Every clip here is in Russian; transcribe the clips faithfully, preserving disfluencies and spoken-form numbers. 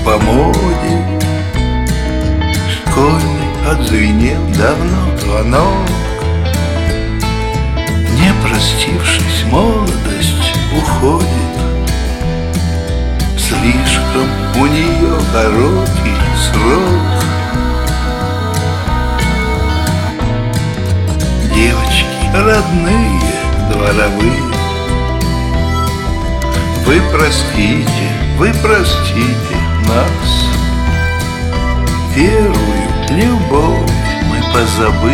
по моде. Школьный отзвенел давно звонок. Не простившись, молодость уходит. Слишком у нее короткий срок. Девочки родные, дворовые, вы простите, вы простите нас. Первую любовь мы позабыли.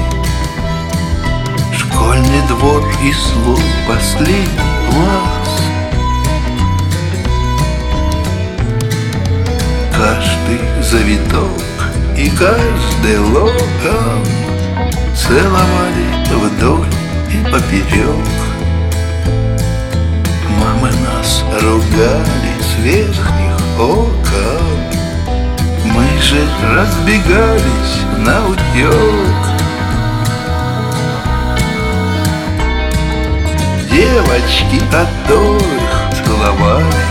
Школьный двор и свой последний класс. Каждый завиток и каждый локон целовали вдоль и поперек. Мамы нас ругали с верхних окон. Мы же разбегались наутек. Девочки обоих целовали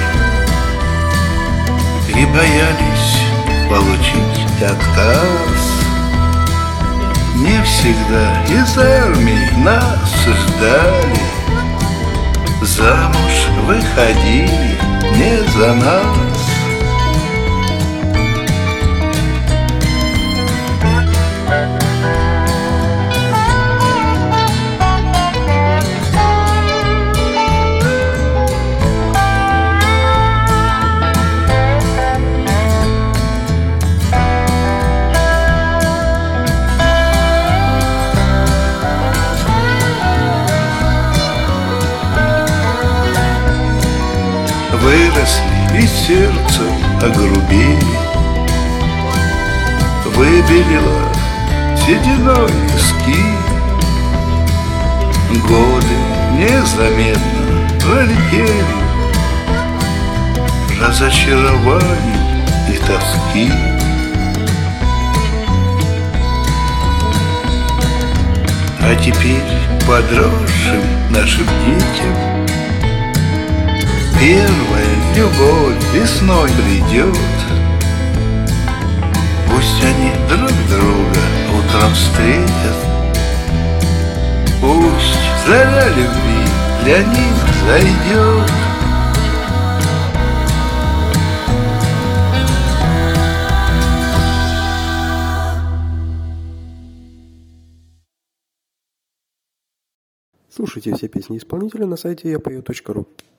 и боялись получить отказ. Не всегда из армии нас ждали. Замуж выходили не за нас. Выросли и сердцем огрубели. Выбелила сединой виски. Годы незаметно пролетели. Разочарований и тоски. А теперь подросшим нашим детям первая любовь весной придет. Пусть они друг друга утром встретят. Пусть заря любви для них зайдет. Слушайте все песни исполнителя на сайте я пою точка ру.